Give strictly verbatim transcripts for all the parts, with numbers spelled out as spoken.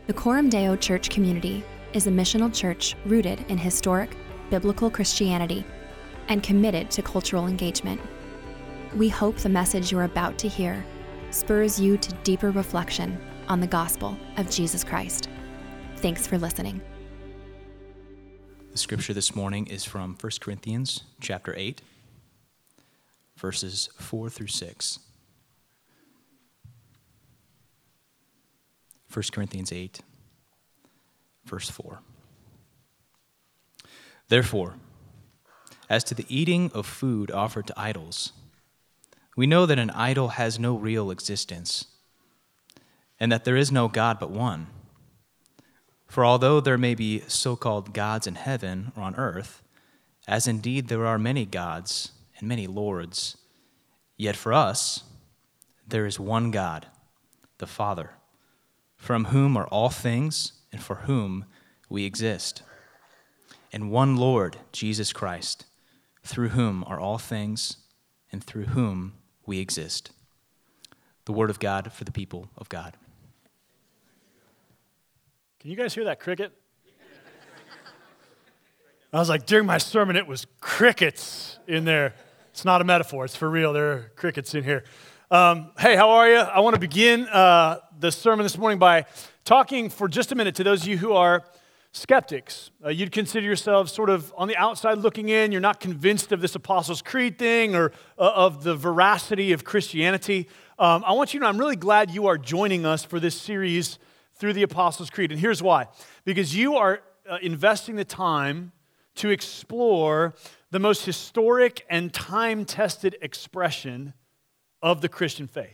The Coram Deo Church community is a missional church rooted in historic, biblical Christianity and committed to cultural engagement. We hope the message you're about to hear spurs you to deeper reflection on the gospel of Jesus Christ. Thanks for listening. The scripture this morning is from First Corinthians chapter eight, verses four through six. First Corinthians eight, verse four. Therefore, as to the eating of food offered to idols, we know that an idol has no real existence, and that there is no God but one. For although there may be so-called gods in heaven or on earth, as indeed there are many gods and many lords, yet for us there is one God, the Father, from whom are all things and for whom we exist, and one Lord, Jesus Christ, through whom are all things and through whom we exist. The word of God for the people of God. Can you guys hear that cricket? I was like, during my sermon, it was crickets in there. It's not a metaphor. It's for real. There are crickets in here. Um, hey, how are you? I want to begin uh, the sermon this morning by talking for just a minute to those of you who are skeptics. Uh, you'd consider yourselves sort of on the outside looking in. You're not convinced of this Apostles' Creed thing or uh, of the veracity of Christianity. Um, I want you to know I'm really glad you are joining us for this series through the Apostles' Creed. And here's why. Because you are uh, investing the time to explore the most historic and time-tested expression of the Christian faith.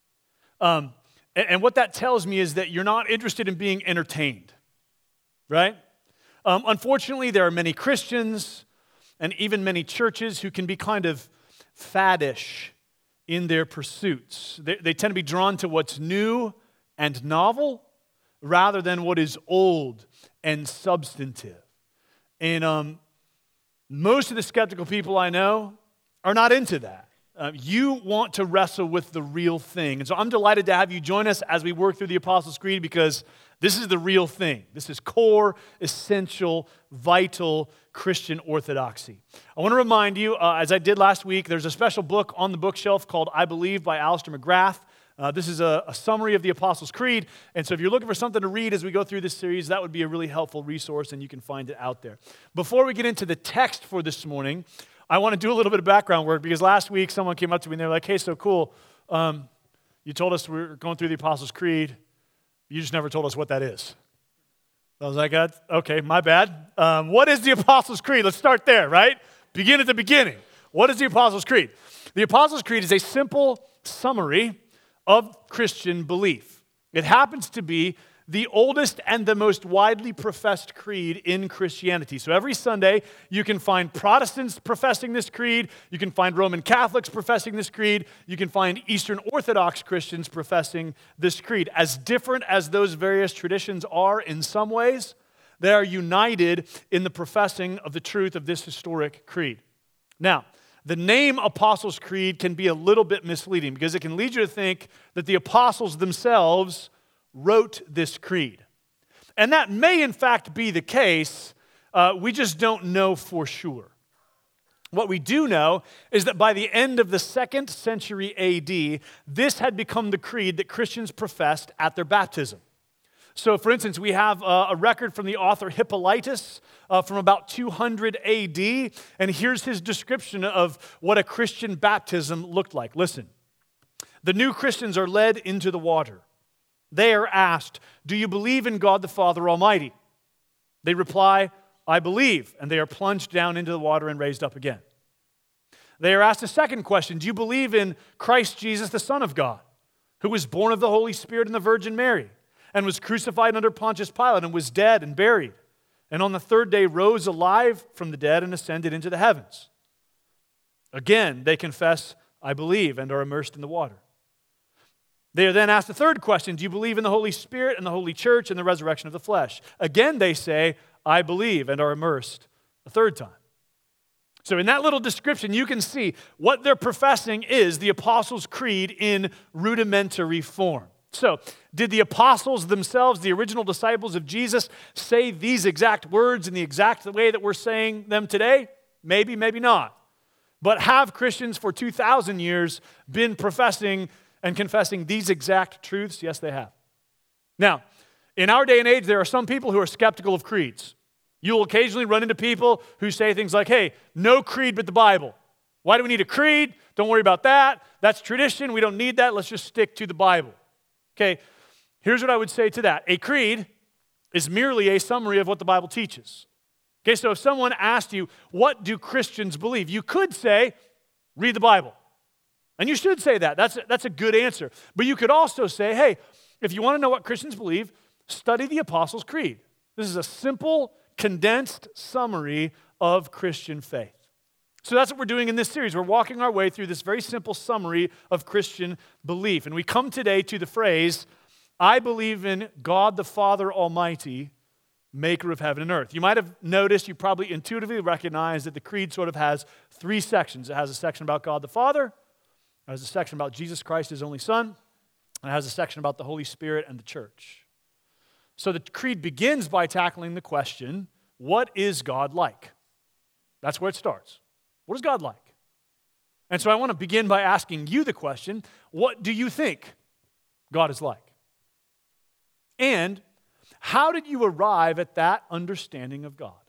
Um, and, and what that tells me is that you're not interested in being entertained, right? Um, unfortunately, there are many Christians and even many churches who can be kind of faddish in their pursuits. They, they tend to be drawn to what's new and novel rather than what is old and substantive. And um, most of the skeptical people I know are not into that. Uh, you want to wrestle with the real thing. And so I'm delighted to have you join us as we work through the Apostles' Creed because this is the real thing. This is core, essential, vital Christian orthodoxy. I want to remind you, uh, as I did last week, there's a special book on the bookshelf called I Believe by Alistair McGrath. Uh, this is a, a summary of the Apostles' Creed, and so if you're looking for something to read as we go through this series, that would be a really helpful resource, and you can find it out there. Before we get into the text for this morning, I want to do a little bit of background work, because last week someone came up to me and they were like, hey, so cool, um, you told us we we're going through the Apostles' Creed, you just never told us what that is. I was like, uh, okay, my bad. Um, what is the Apostles' Creed? Let's start there, right? Begin at the beginning. What is the Apostles' Creed? The Apostles' Creed is a simple summary of Christian belief. It happens to be the oldest and the most widely professed creed in Christianity. So every Sunday, you can find Protestants professing this creed, you can find Roman Catholics professing this creed, you can find Eastern Orthodox Christians professing this creed. As different as those various traditions are in some ways, they are united in the professing of the truth of this historic creed. Now, the name Apostles' Creed can be a little bit misleading because it can lead you to think that the apostles themselves wrote this creed. And that may in fact be the case, uh, we just don't know for sure. What we do know is that by the end of the second century A D, this had become the creed that Christians professed at their baptism. So, for instance, we have uh, a record from the author Hippolytus uh, from about two hundred A D, and here's his description of what a Christian baptism looked like. Listen, the new Christians are led into the water. They are asked, do you believe in God the Father Almighty? They reply, I believe, and they are plunged down into the water and raised up again. They are asked a second question, do you believe in Christ Jesus, the Son of God, who was born of the Holy Spirit and the Virgin Mary, and was crucified under Pontius Pilate, and was dead and buried, and on the third day rose alive from the dead and ascended into the heavens? Again, they confess, I believe, and are immersed in the water. They are then asked the third question, do you believe in the Holy Spirit and the Holy Church and the resurrection of the flesh? Again, they say, I believe, and are immersed a third time. So in that little description, you can see what they're professing is the Apostles' Creed in rudimentary form. So, did the apostles themselves, the original disciples of Jesus, say these exact words in the exact way that we're saying them today? Maybe, maybe not. But have Christians for two thousand years been professing and confessing these exact truths? Yes, they have. Now, in our day and age, there are some people who are skeptical of creeds. You'll occasionally run into people who say things like, hey, no creed but the Bible. Why do we need a creed? Don't worry about that. That's tradition. We don't need that. Let's just stick to the Bible. Okay, here's what I would say to that. A creed is merely a summary of what the Bible teaches. Okay, so if someone asked you, what do Christians believe? You could say, read the Bible. And you should say that. That's a, that's a good answer. But you could also say, hey, if you want to know what Christians believe, study the Apostles' Creed. This is a simple, condensed summary of Christian faith. So that's what we're doing in this series. We're walking our way through this very simple summary of Christian belief. And we come today to the phrase, I believe in God the Father Almighty, maker of heaven and earth. You might have noticed, you probably intuitively recognize that the creed sort of has three sections. It has a section about God the Father, it has a section about Jesus Christ, his only Son, and it has a section about the Holy Spirit and the church. So the creed begins by tackling the question, what is God like? That's where it starts. What is God like? And so I want to begin by asking you the question, what do you think God is like? And how did you arrive at that understanding of God?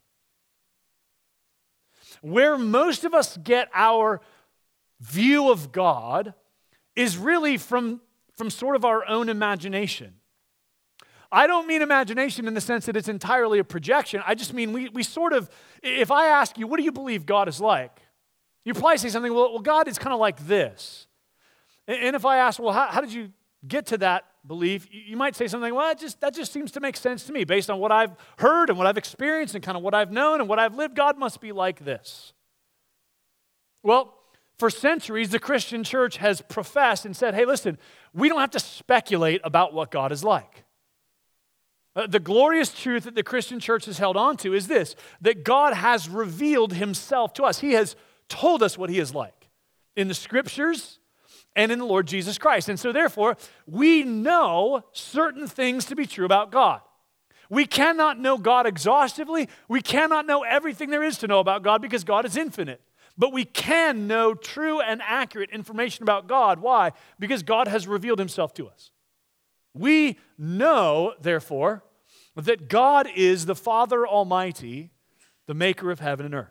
Where most of us get our view of God is really from, from sort of our own imagination. I don't mean imagination in the sense that it's entirely a projection. I just mean we, we sort of, if I ask you, what do you believe God is like? You probably say something, well, well God is kind of like this. And, and if I ask, well, how, how did you get to that belief? You, you might say something, well, it just, that just seems to make sense to me based on what I've heard and what I've experienced and kind of what I've known and what I've lived. God must be like this. Well, for centuries, the Christian church has professed and said, hey, listen, we don't have to speculate about what God is like. Uh, the glorious truth that the Christian church has held on to is this, that God has revealed himself to us. He has told us what he is like in the scriptures and in the Lord Jesus Christ. And so therefore, we know certain things to be true about God. We cannot know God exhaustively. We cannot know everything there is to know about God because God is infinite. But we can know true and accurate information about God. Why? Because God has revealed himself to us. We know, therefore, that God is the Father Almighty, the maker of heaven and earth.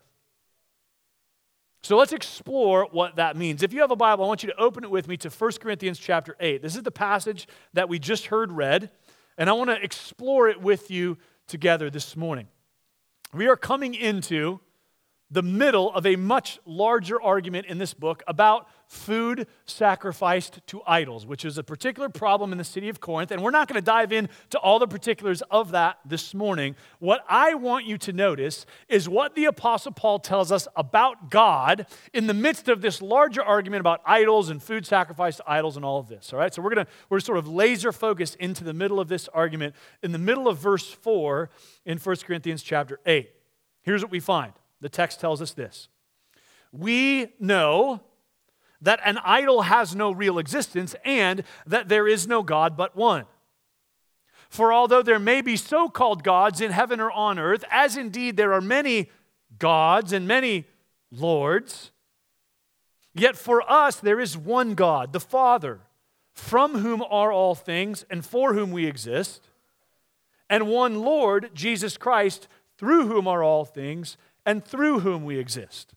So let's explore what that means. If you have a Bible, I want you to open it with me to First Corinthians chapter eight. This is the passage that we just heard read, and I want to explore it with you together this morning. We are coming into the middle of a much larger argument in this book about food sacrificed to idols, which is a particular problem in the city of Corinth. And we're not going to dive into all the particulars of that this morning. What I want you to notice is what the Apostle Paul tells us about God in the midst of this larger argument about idols and food sacrificed to idols and all of this. All right, so we're going to we're sort of laser focused into the middle of this argument in the middle of verse four in First Corinthians chapter eight. Here's what we find. The text tells us this. We know that an idol has no real existence and that there is no God but one. For although there may be so-called gods in heaven or on earth, as indeed there are many gods and many lords, yet for us there is one God, the Father, from whom are all things and for whom we exist, and one Lord, Jesus Christ, through whom are all things and through whom we exist.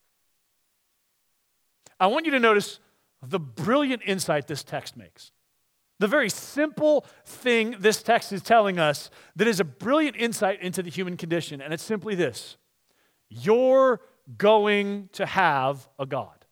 I want you to notice the brilliant insight this text makes. The very simple thing this text is telling us that is a brilliant insight into the human condition, and it's simply this. You're going to have a God.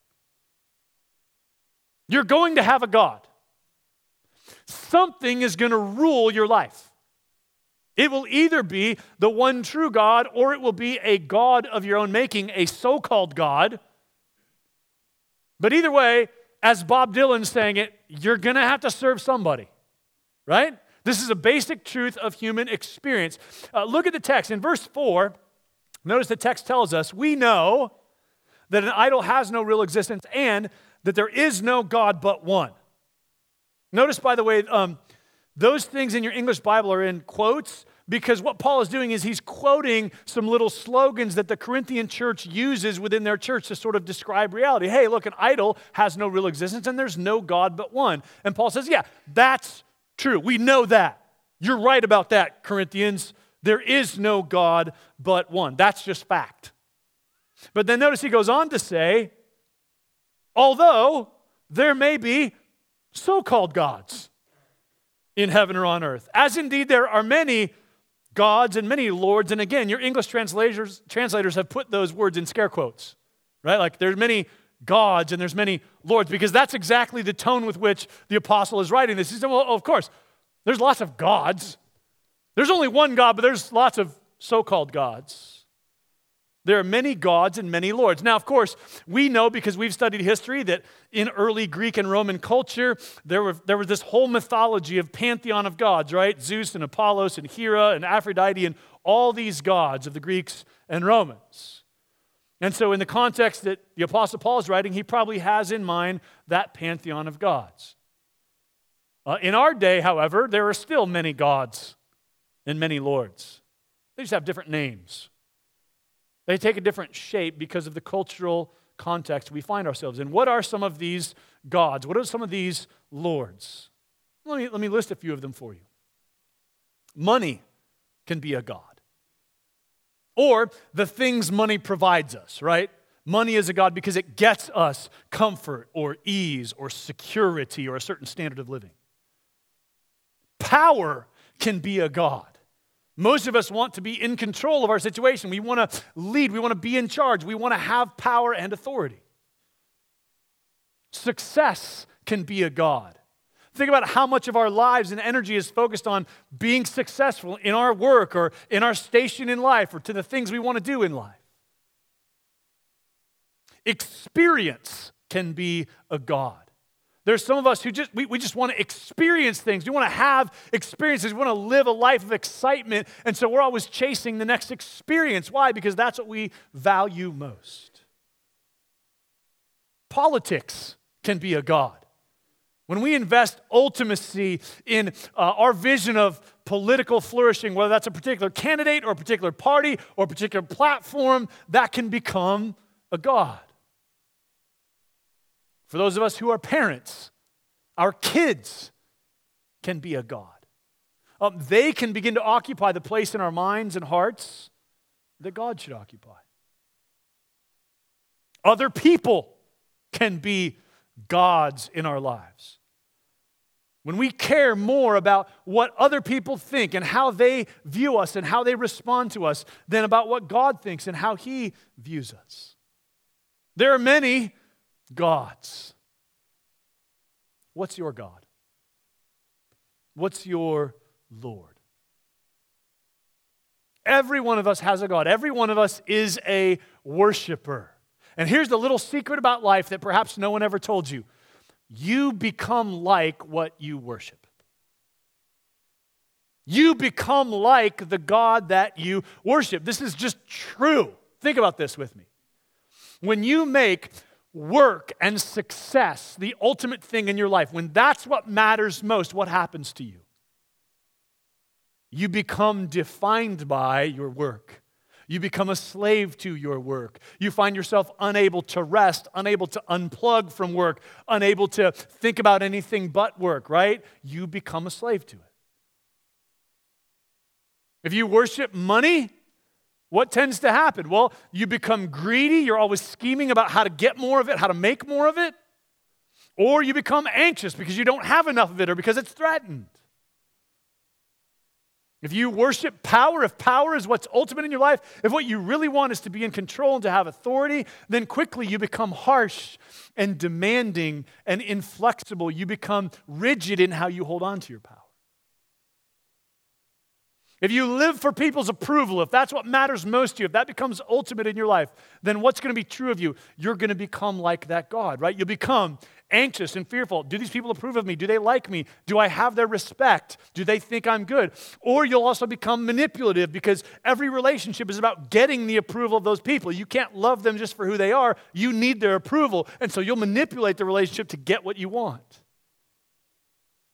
You're going to have a God. Something is going to rule your life. It will either be the one true God or it will be a God of your own making, a so-called God. But either way, as Bob Dylan's saying it, you're going to have to serve somebody, right? This is a basic truth of human experience. Uh, look at the text. In verse four, notice the text tells us, we know that an idol has no real existence and that there is no God but one. Notice, by the way, um, those things in your English Bible are in quotes because what Paul is doing is he's quoting some little slogans that the Corinthian church uses within their church to sort of describe reality. Hey, look, an idol has no real existence and there's no God but one. And Paul says, yeah, that's true. We know that. You're right about that, Corinthians. There is no God but one. That's just fact. But then notice he goes on to say, although there may be so-called gods in heaven or on earth, as indeed there are many gods and many lords. And again, your English translators translators have put those words in scare quotes, right? Like there's many gods and there's many lords, because that's exactly the tone with which the apostle is writing this. He said, well, of course, there's lots of gods. There's only one God, but there's lots of so-called gods. There are many gods and many lords. Now, of course, we know because we've studied history that in early Greek and Roman culture, there, were, there was this whole mythology of pantheon of gods, right? Zeus and Apollos and Hera and Aphrodite and all these gods of the Greeks and Romans. And so in the context that the Apostle Paul is writing, he probably has in mind that pantheon of gods. Uh, in our day, however, there are still many gods and many lords. They just have different names. They take a different shape because of the cultural context we find ourselves in. What are some of these gods? What are some of these lords? Let me, let me list a few of them for you. Money can be a god. Or the things money provides us, right? Money is a god because it gets us comfort or ease or security or a certain standard of living. Power can be a god. Most of us want to be in control of our situation. We want to lead. We want to be in charge. We want to have power and authority. Success can be a god. Think about how much of our lives and energy is focused on being successful in our work or in our station in life or to the things we want to do in life. Experience can be a god. There's some of us who just, we, we just want to experience things. We want to have experiences. We want to live a life of excitement. And so we're always chasing the next experience. Why? Because that's what we value most. Politics can be a god. When we invest ultimacy in uh, our vision of political flourishing, whether that's a particular candidate or a particular party or a particular platform, that can become a god. For those of us who are parents, our kids can be a god. Um, they can begin to occupy the place in our minds and hearts that God should occupy. Other people can be gods in our lives. When we care more about what other people think and how they view us and how they respond to us than about what God thinks and how He views us. There are many gods. What's your God? What's your Lord? Every one of us has a God. Every one of us is a worshiper. And here's the little secret about life that perhaps no one ever told you. You become like what you worship. You become like the God that you worship. This is just true. Think about this with me. When you make work and success the ultimate thing in your life, when that's what matters most, what happens to you? You become defined by your work. You become a slave to your work. You find yourself unable to rest, unable to unplug from work, unable to think about anything but work, right? You become a slave to it. If you worship money, what tends to happen? Well, you become greedy. You're always scheming about how to get more of it, how to make more of it. Or you become anxious because you don't have enough of it or because it's threatened. If you worship power, if power is what's ultimate in your life, if what you really want is to be in control and to have authority, then quickly you become harsh and demanding and inflexible. You become rigid in how you hold on to your power. If you live for people's approval, if that's what matters most to you, if that becomes ultimate in your life, then what's going to be true of you? You're going to become like that God, right? You'll become anxious and fearful. Do these people approve of me? Do they like me? Do I have their respect? Do they think I'm good? Or you'll also become manipulative because every relationship is about getting the approval of those people. You can't love them just for who they are. You need their approval. And so you'll manipulate the relationship to get what you want.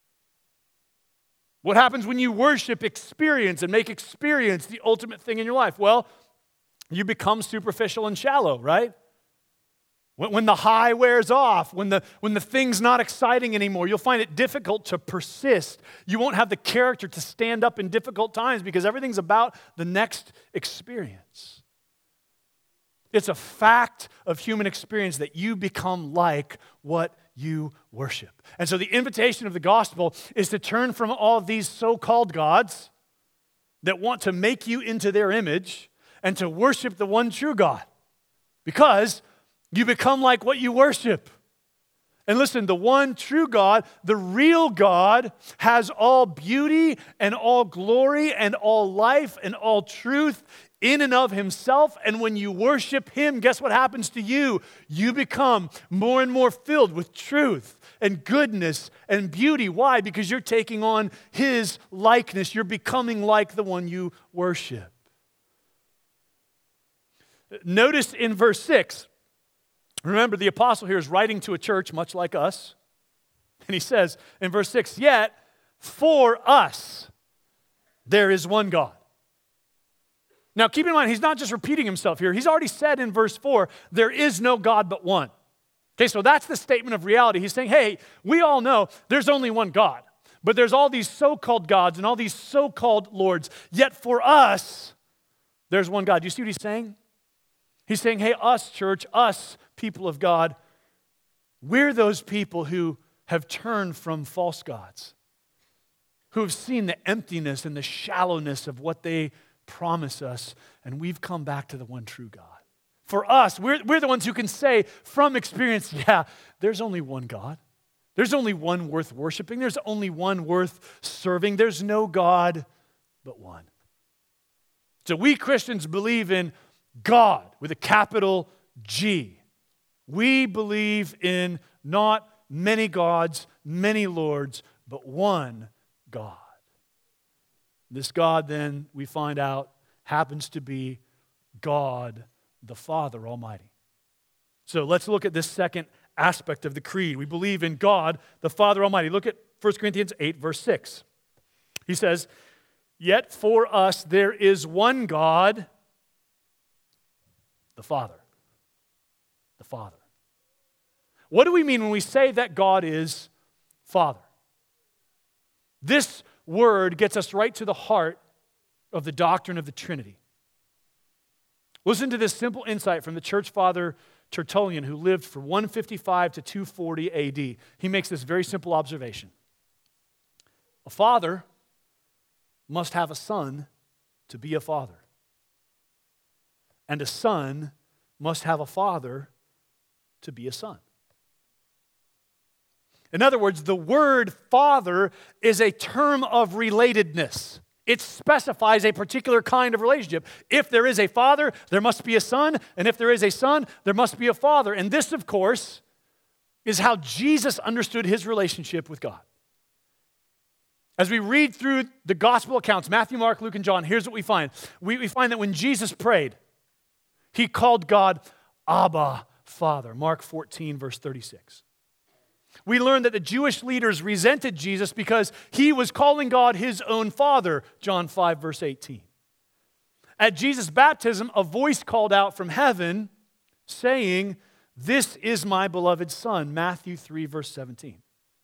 What happens when you worship experience and make experience the ultimate thing in your life? Well, you become superficial and shallow, right? When, when the high wears off, when the, when the thing's not exciting anymore, you'll find it difficult to persist. You won't have the character to stand up in difficult times because everything's about the next experience. It's a fact of human experience that you become like what you worship. And so the invitation of the gospel is to turn from all of these so-called gods that want to make you into their image and to worship the one true God, because you become like what you worship. And listen, the one true God, the real God, has all beauty and all glory and all life and all truth in and of himself. And when you worship him, guess what happens to you? You become more and more filled with truth and goodness and beauty. Why? Because you're taking on his likeness. You're becoming like the one you worship. Notice in verse six, remember the apostle here is writing to a church much like us. And he says in verse six, yet for us there is one God. Now keep in mind, he's not just repeating himself here. He's already said in verse four, there is no God but one. Okay, so that's the statement of reality. He's saying, hey, we all know there's only one God. But there's all these so-called gods and all these so-called lords. Yet for us, there's one God. Do you see what he's saying? He's saying, hey, us, church, us, people of God, we're those people who have turned from false gods, who have seen the emptiness and the shallowness of what they promise us, and we've come back to the one true God. For us, we're, we're the ones who can say from experience, yeah, there's only one God. There's only one worth worshiping. There's only one worth serving. There's no God but one. So we Christians believe in God with a capital G. We believe in not many gods, many lords, but one God. This God, then, we find out, happens to be God the Father Almighty. So let's look at this second aspect of the creed. We believe in God the Father Almighty. Look at First Corinthians eight, verse six. He says, yet for us there is one God, the Father. The Father. What do we mean when we say that God is Father? This word gets us right to the heart of the doctrine of the Trinity. Listen to this simple insight from the church father Tertullian, who lived from one fifty-five to two forty A D. He makes this very simple observation. A father must have a son to be a father. And a son must have a father to be a son. In other words, the word father is a term of relatedness. It specifies a particular kind of relationship. If there is a father, there must be a son. And if there is a son, there must be a father. And this, of course, is how Jesus understood his relationship with God. As we read through the gospel accounts, Matthew, Mark, Luke, and John, here's what we find. We, we find that when Jesus prayed, he called God Abba, Father. Mark fourteen, verse thirty-six. We learn that the Jewish leaders resented Jesus because he was calling God his own Father, John five, verse eighteen. At Jesus' baptism, a voice called out from heaven saying, this is my beloved Son, Matthew three, verse seventeen.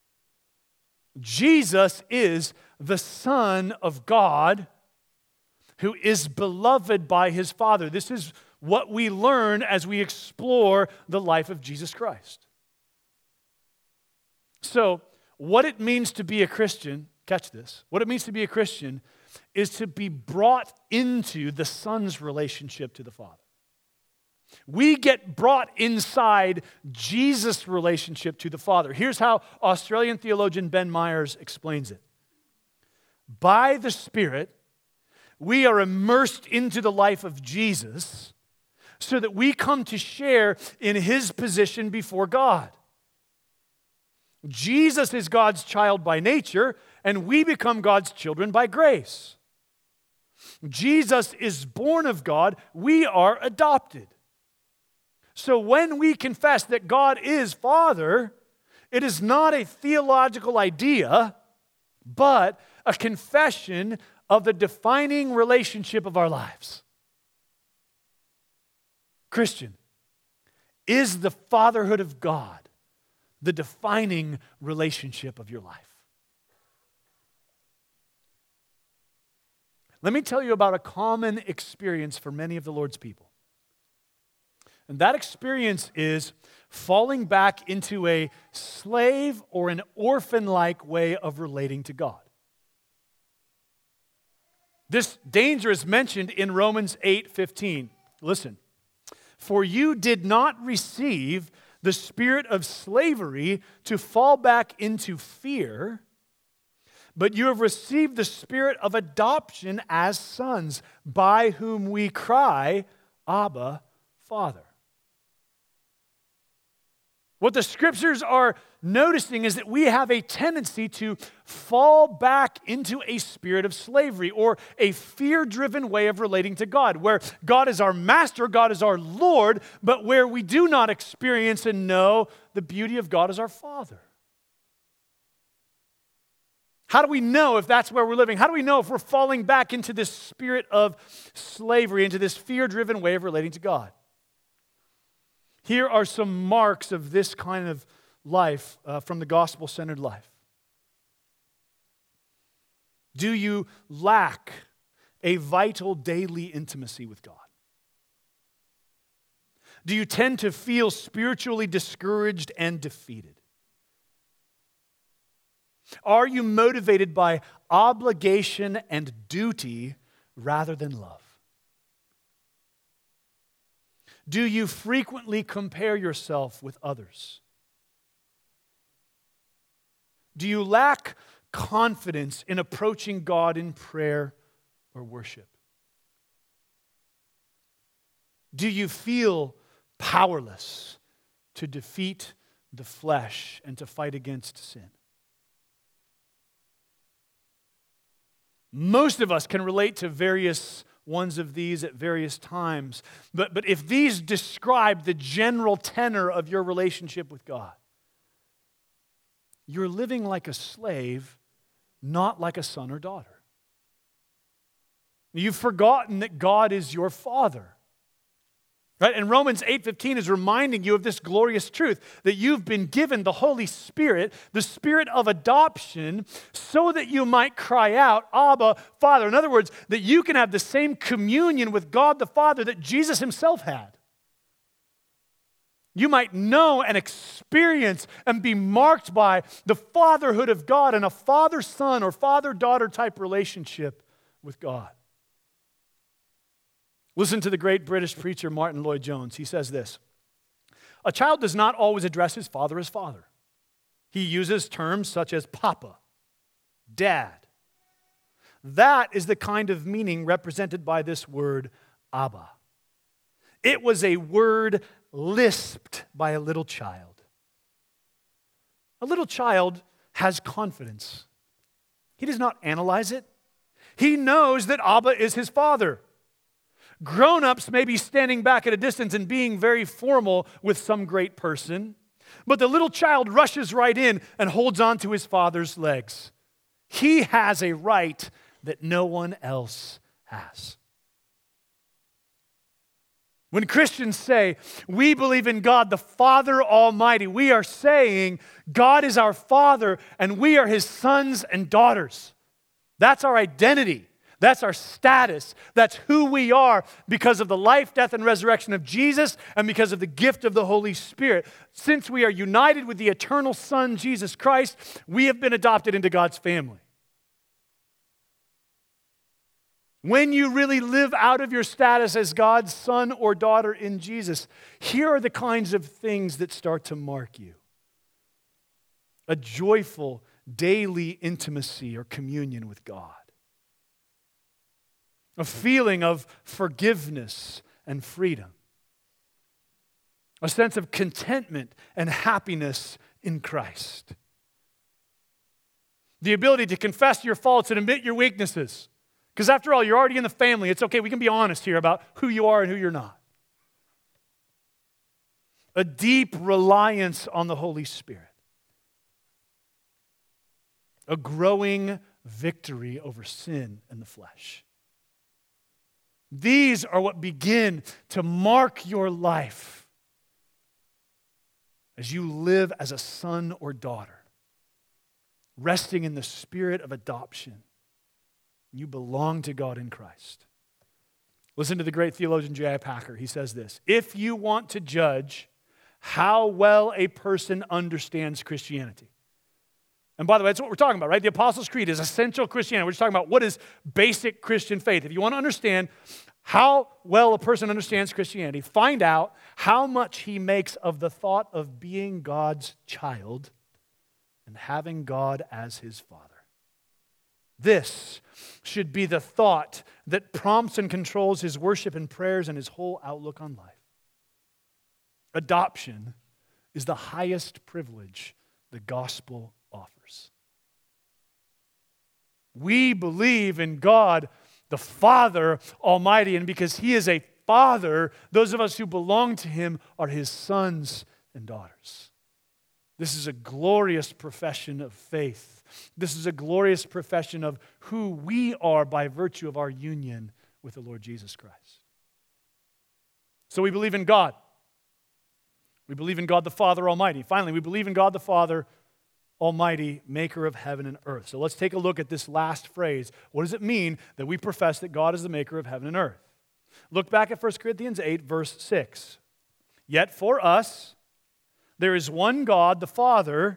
Jesus is the Son of God who is beloved by his Father. This is what we learn as we explore the life of Jesus Christ. So, what it means to be a Christian, catch this, what it means to be a Christian is to be brought into the Son's relationship to the Father. We get brought inside Jesus' relationship to the Father. Here's how Australian theologian Ben Myers explains it. By the Spirit, we are immersed into the life of Jesus so that we come to share in his position before God. Jesus is God's child by nature, and we become God's children by grace. Jesus is born of God, we are adopted. So when we confess that God is Father, it is not a theological idea, but a confession of the defining relationship of our lives. Christian, is the fatherhood of God the defining relationship of your life? Let me tell you about a common experience for many of the Lord's people. And that experience is falling back into a slave or an orphan-like way of relating to God. This danger is mentioned in Romans eight fifteen. Listen. For you did not receive the spirit of slavery to fall back into fear, but you have received the spirit of adoption as sons, by whom we cry, Abba, Father. What the scriptures are noticing is that we have a tendency to fall back into a spirit of slavery or a fear-driven way of relating to God, where God is our master, God is our Lord, but where we do not experience and know the beauty of God as our Father. How do we know if that's where we're living? How do we know if we're falling back into this spirit of slavery, into this fear-driven way of relating to God? Here are some marks of this kind of life uh, from the gospel-centered life. Do you lack a vital daily intimacy with God? Do you tend to feel spiritually discouraged and defeated? Are you motivated by obligation and duty rather than love? Do you frequently compare yourself with others? Do you lack confidence in approaching God in prayer or worship? Do you feel powerless to defeat the flesh and to fight against sin? Most of us can relate to various ones of these at various times. But, but if these describe the general tenor of your relationship with God, you're living like a slave, not like a son or daughter. You've forgotten that God is your Father. Right? And Romans eight fifteen is reminding you of this glorious truth, that you've been given the Holy Spirit, the Spirit of adoption, so that you might cry out, Abba, Father. In other words, that you can have the same communion with God the Father that Jesus himself had. You might know and experience and be marked by the fatherhood of God and a father-son or father-daughter type relationship with God. Listen to the great British preacher Martin Lloyd-Jones. He says this: a child does not always address his father as father. He uses terms such as papa, dad. That is the kind of meaning represented by this word Abba. It was a word lisped by a little child. A little child has confidence. He does not analyze it. He knows that Abba is his father. Grown-ups may be standing back at a distance and being very formal with some great person, but the little child rushes right in and holds on to his father's legs. He has a right that no one else has. When Christians say, we believe in God, the Father Almighty, we are saying God is our Father and we are his sons and daughters. That's our identity. That's our status. That's who we are because of the life, death, and resurrection of Jesus and because of the gift of the Holy Spirit. Since we are united with the eternal Son, Jesus Christ, we have been adopted into God's family. When you really live out of your status as God's son or daughter in Jesus, here are the kinds of things that start to mark you. A joyful daily intimacy or communion with God. A feeling of forgiveness and freedom. A sense of contentment and happiness in Christ. The ability to confess your faults and admit your weaknesses. Because after all, you're already in the family. It's okay, we can be honest here about who you are and who you're not. A deep reliance on the Holy Spirit. A growing victory over sin and the flesh. These are what begin to mark your life as you live as a son or daughter, resting in the spirit of adoption. You belong to God in Christ. Listen to the great theologian J I Packer. He says this: if you want to judge how well a person understands Christianity, and by the way, that's what we're talking about, right? The Apostles' Creed is essential Christianity. We're just talking about what is basic Christian faith. If you want to understand how well a person understands Christianity, find out how much he makes of the thought of being God's child and having God as his Father. This should be the thought that prompts and controls his worship and prayers and his whole outlook on life. Adoption is the highest privilege the gospel offers. We believe in God, the Father Almighty, and because He is a Father, those of us who belong to Him are His sons and daughters. This is a glorious profession of faith. This is a glorious profession of who we are by virtue of our union with the Lord Jesus Christ. So we believe in God. We believe in God the Father Almighty. Finally, we believe in God the Father Almighty, maker of heaven and earth. So let's take a look at this last phrase. What does it mean that we profess that God is the maker of heaven and earth? Look back at First Corinthians eight, verse six. Yet for us, there is one God, the Father,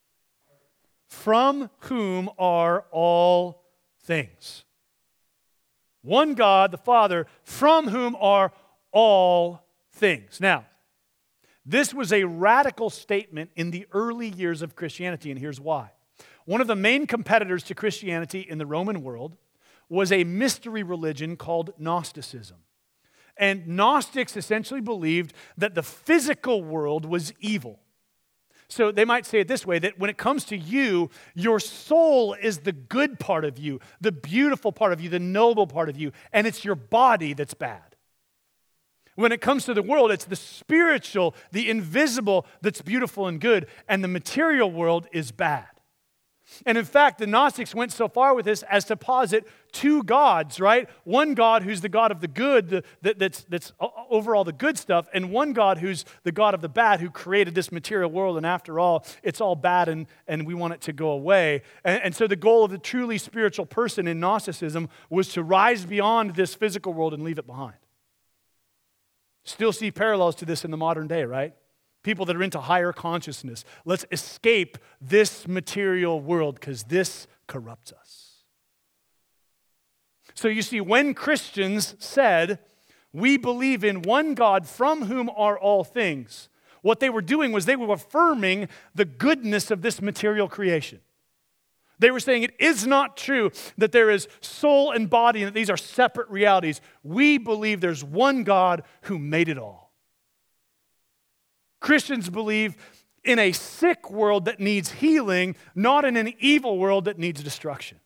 from whom are all things. One God, the Father, from whom are all things. Now, this was a radical statement in the early years of Christianity, and here's why. One of the main competitors to Christianity in the Roman world was a mystery religion called Gnosticism. And Gnostics essentially believed that the physical world was evil. So they might say it this way, that when it comes to you, your soul is the good part of you, the beautiful part of you, the noble part of you, and it's your body that's bad. When it comes to the world, it's the spiritual, the invisible that's beautiful and good, and the material world is bad. And in fact, the Gnostics went so far with this as to posit two gods, right? One God who's the God of the good, the, that, that's, that's over all the good stuff, and one God who's the God of the bad, who created this material world, and after all, it's all bad and, and we want it to go away. And, and so the goal of the truly spiritual person in Gnosticism was to rise beyond this physical world and leave it behind. Still see parallels to this in the modern day, right? People that are into higher consciousness. Let's escape this material world because this corrupts us. So you see, when Christians said, we believe in one God from whom are all things, what they were doing was they were affirming the goodness of this material creation. They were saying it is not true that there is soul and body and that these are separate realities. We believe there's one God who made it all. Christians believe in a sick world that needs healing, not in an evil world that needs destruction.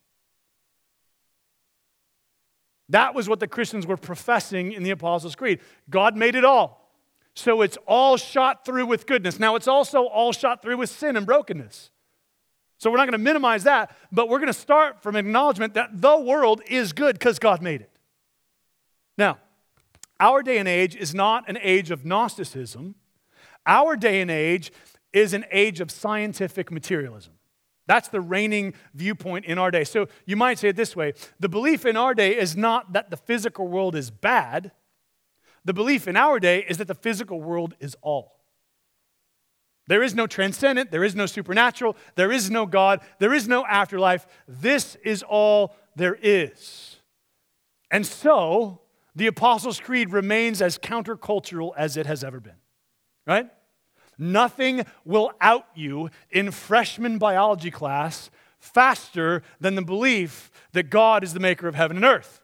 That was what the Christians were professing in the Apostles' Creed. God made it all. So it's all shot through with goodness. Now it's also all shot through with sin and brokenness. So we're not going to minimize that, but we're going to start from acknowledgement that the world is good because God made it. Now, our day and age is not an age of Gnosticism. Our day and age is an age of scientific materialism. That's the reigning viewpoint in our day. So you might say it this way: the belief in our day is not that the physical world is bad. The belief in our day is that the physical world is all. There is no transcendent, there is no supernatural, there is no God, there is no afterlife. This is all there is. And so, the Apostles' Creed remains as countercultural as it has ever been. Right? Nothing will out you in freshman biology class faster than the belief that God is the maker of heaven and earth.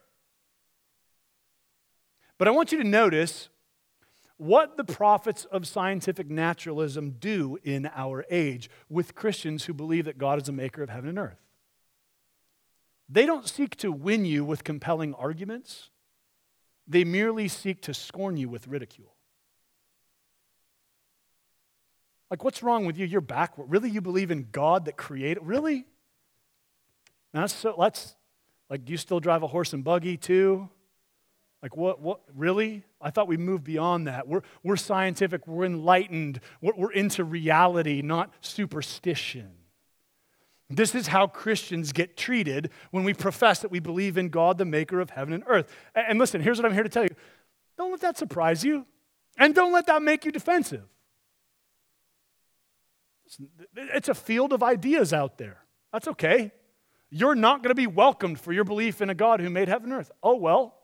But I want you to notice what the prophets of scientific naturalism do in our age with Christians who believe that God is the maker of heaven and earth. They don't seek to win you with compelling arguments. They merely seek to scorn you with ridicule. Like, what's wrong with you? You're backward. Really? You believe in God that created? Really? And that's so, let's, like, do you still drive a horse and buggy too? Like, what, what, really? I thought we moved beyond that. We're, we're scientific, we're enlightened, we're, we're into reality, not superstition. This is how Christians get treated when we profess that we believe in God, the maker of heaven and earth. And, and listen, here's what I'm here to tell you. Don't let that surprise you, and don't let that make you defensive. It's a field of ideas out there. That's okay. You're not going to be welcomed for your belief in a God who made heaven and earth. Oh, well.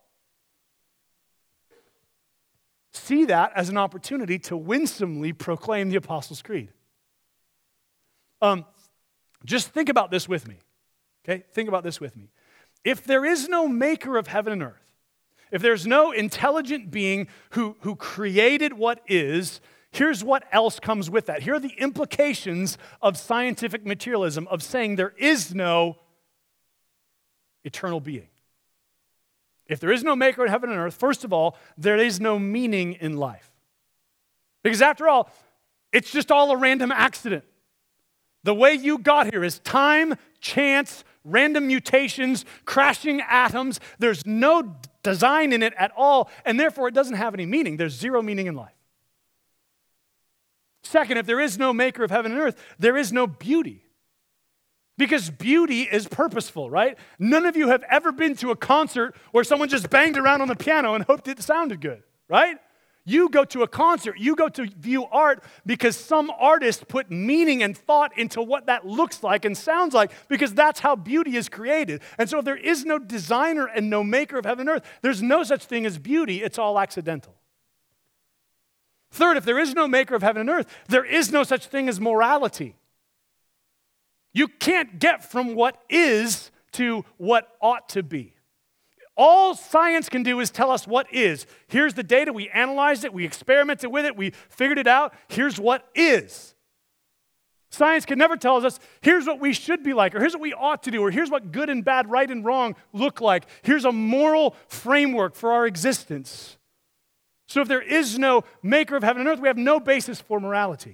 See that as an opportunity to winsomely proclaim the Apostles' Creed. Um, just think about this with me. Okay? Think about this with me. If there is no maker of heaven and earth, if there's no intelligent being who, who created what is, here's what else comes with that. Here are the implications of scientific materialism, of saying there is no eternal being. If there is no maker in heaven and earth, first of all, there is no meaning in life. Because after all, it's just all a random accident. The way you got here is time, chance, random mutations, crashing atoms. There's no design in it at all, and therefore it doesn't have any meaning. There's zero meaning in life. Second, if there is no maker of heaven and earth, there is no beauty. Because beauty is purposeful, right? None of you have ever been to a concert where someone just banged around on the piano and hoped it sounded good, right? You go to a concert, you go to view art because some artist put meaning and thought into what that looks like and sounds like, because that's how beauty is created. And so if there is no designer and no maker of heaven and earth, there's no such thing as beauty. It's all accidental. Third, if there is no maker of heaven and earth, there is no such thing as morality. You can't get from what is to what ought to be. All science can do is tell us what is. Here's the data, we analyzed it, we experimented with it, we figured it out. Here's what is. Science can never tell us, here's what we should be like, or here's what we ought to do, or here's what good and bad, right and wrong look like. Here's a moral framework for our existence. So if there is no maker of heaven and earth, we have no basis for morality.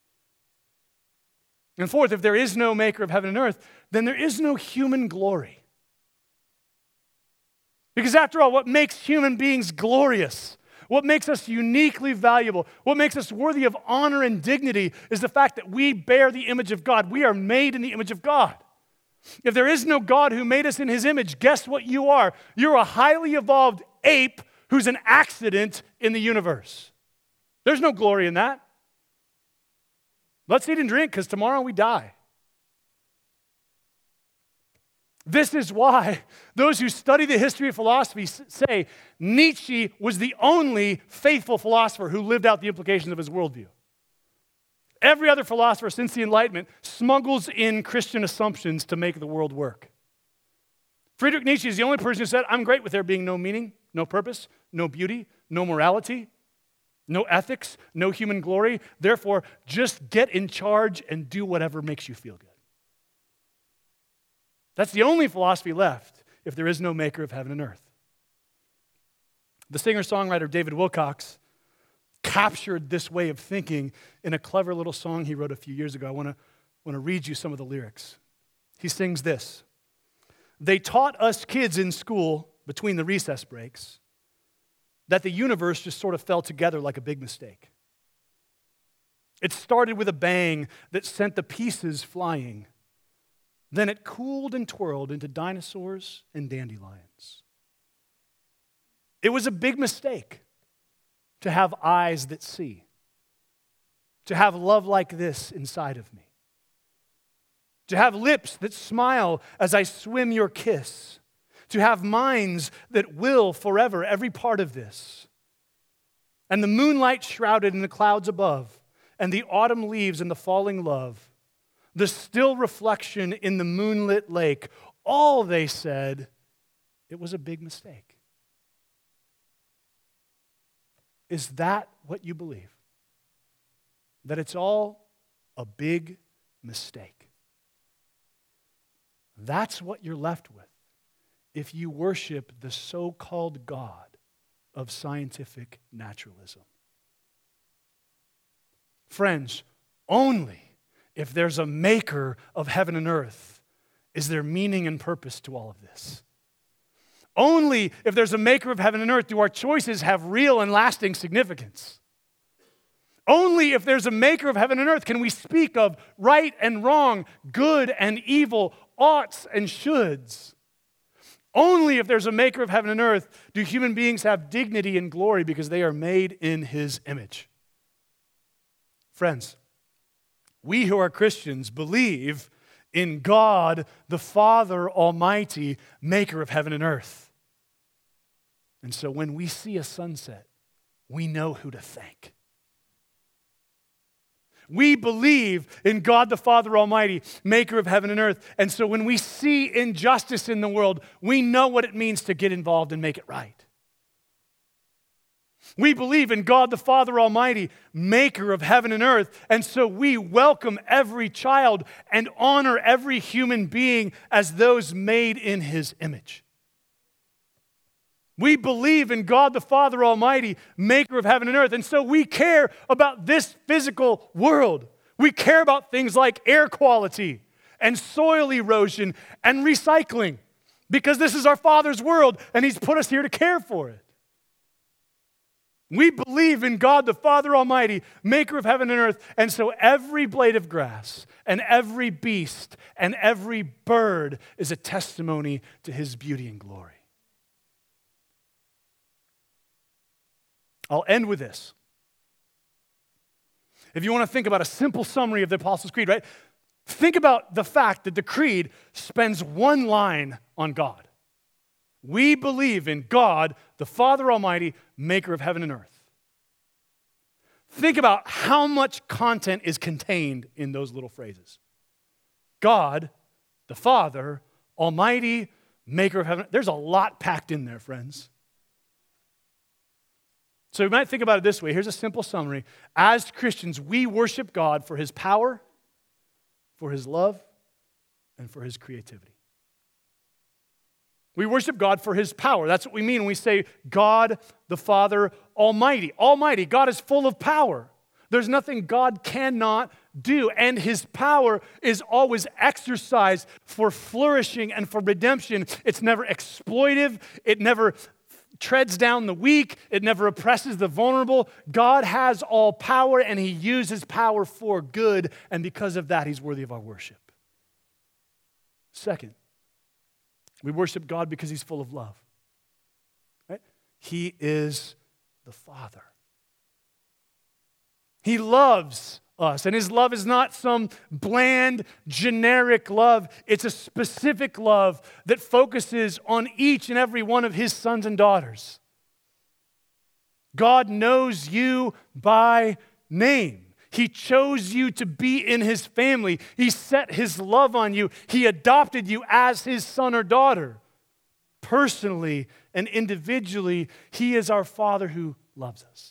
And fourth, if there is no maker of heaven and earth, then there is no human glory. Because after all, what makes human beings glorious, what makes us uniquely valuable, what makes us worthy of honor and dignity is the fact that we bear the image of God. We are made in the image of God. If there is no God who made us in his image, guess what you are? You're a highly evolved ape who's an accident in the universe. There's no glory in that. Let's eat and drink because tomorrow we die. This is why those who study the history of philosophy say Nietzsche was the only faithful philosopher who lived out the implications of his worldview. Every other philosopher since the Enlightenment smuggles in Christian assumptions to make the world work. Friedrich Nietzsche is the only person who said, I'm great with there being no meaning, no purpose, no beauty, no morality, no ethics, no human glory. Therefore, just get in charge and do whatever makes you feel good. That's the only philosophy left if there is no maker of heaven and earth. The singer-songwriter David Wilcox captured this way of thinking in a clever little song he wrote a few years ago. I want to want to read you some of the lyrics. He sings this. They taught us kids in school between the recess breaks that the universe just sort of fell together like a big mistake. It started with a bang that sent the pieces flying. Then it cooled and twirled into dinosaurs and dandelions. It was a big mistake to have eyes that see, to have love like this inside of me, to have lips that smile as I swim your kiss, to have minds that will forever every part of this. And the moonlight shrouded in the clouds above, and the autumn leaves and the falling love, the still reflection in the moonlit lake, all they said, it was a big mistake. Is that what you believe? That it's all a big mistake? That's what you're left with if you worship the so-called God of scientific naturalism. Friends, only if there's a maker of heaven and earth is there meaning and purpose to all of this. Only if there's a maker of heaven and earth do our choices have real and lasting significance. Only if there's a maker of heaven and earth can we speak of right and wrong, good and evil, oughts and shoulds. Only if there's a maker of heaven and earth do human beings have dignity and glory because they are made in his image. Friends, we who are Christians believe in God, the Father Almighty, maker of heaven and earth. And so when we see a sunset, we know who to thank. We believe in God the Father Almighty, maker of heaven and earth. And so when we see injustice in the world, we know what it means to get involved and make it right. We believe in God the Father Almighty, maker of heaven and earth. And so we welcome every child and honor every human being as those made in his image. We believe in God the Father Almighty, maker of heaven and earth, and so we care about this physical world. We care about things like air quality and soil erosion and recycling because this is our Father's world and he's put us here to care for it. We believe in God the Father Almighty, maker of heaven and earth, and so every blade of grass and every beast and every bird is a testimony to his beauty and glory. I'll end with this. If you want to think about a simple summary of the Apostles' Creed, right? Think about the fact that the Creed spends one line on God. We believe in God, the Father Almighty, maker of heaven and earth. Think about how much content is contained in those little phrases. God, the Father, Almighty, maker of heaven. There's a lot packed in there, friends. So we might think about it this way. Here's a simple summary. As Christians, we worship God for his power, for his love, and for his creativity. We worship God for his power. That's what we mean when we say God, the Father, Almighty. Almighty, God is full of power. There's nothing God cannot do, and his power is always exercised for flourishing and for redemption. It's never exploitive. It never treads down the weak. It never oppresses the vulnerable. God has all power, and he uses power for good, and because of that, he's worthy of our worship. Second, we worship God because he's full of love. Right? He is the Father. He loves us, and his love is not some bland, generic love. It's a specific love that focuses on each and every one of his sons and daughters. God knows you by name. He chose you to be in his family. He set his love on you. He adopted you as his son or daughter. Personally and individually, he is our Father who loves us.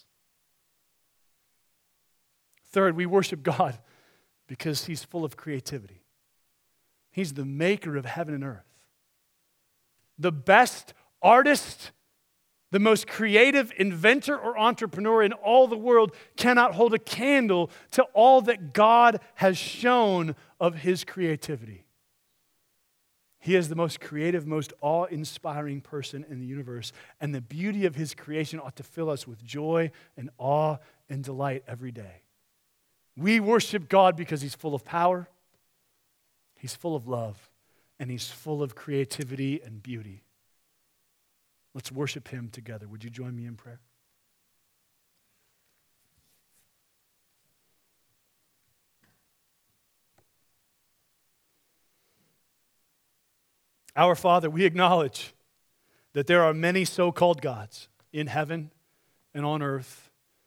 Third, we worship God because he's full of creativity. He's the maker of heaven and earth. The best artist, the most creative inventor or entrepreneur in all the world cannot hold a candle to all that God has shown of his creativity. He is the most creative, most awe-inspiring person in the universe, and the beauty of his creation ought to fill us with joy and awe and delight every day. We worship God because he's full of power, he's full of love, and he's full of creativity and beauty. Let's worship him together. Would you join me in prayer? Our Father, we acknowledge that there are many so-called gods in heaven and on earth.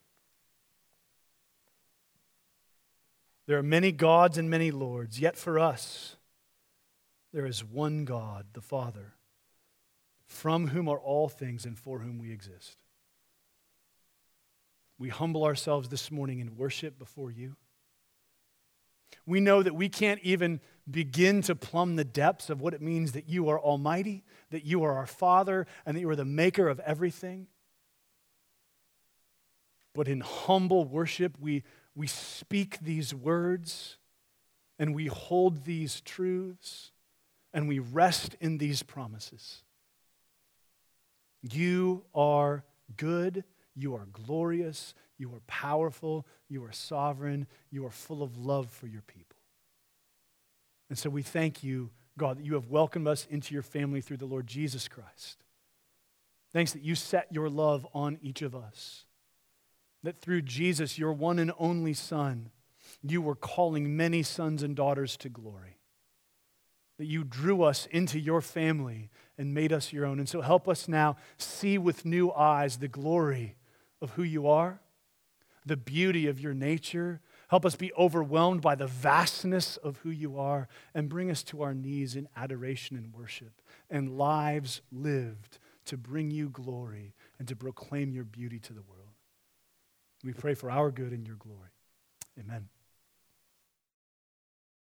There are many gods and many lords, yet for us, there is one God, the Father, from whom are all things and for whom we exist. We humble ourselves this morning in worship before you. We know that we can't even begin to plumb the depths of what it means that you are almighty, that you are our Father, and that you are the maker of everything. But in humble worship, we, we speak these words and we hold these truths and we rest in these promises. You are good, you are glorious, you are powerful, you are sovereign, you are full of love for your people. And so we thank you, God, that you have welcomed us into your family through the Lord Jesus Christ. Thanks that you set your love on each of us. That through Jesus, your one and only Son, you were calling many sons and daughters to glory. That you drew us into your family and made us your own. And so help us now see with new eyes the glory of who you are, the beauty of your nature. Help us be overwhelmed by the vastness of who you are, and bring us to our knees in adoration and worship and lives lived to bring you glory and to proclaim your beauty to the world. We pray for our good and your glory. Amen.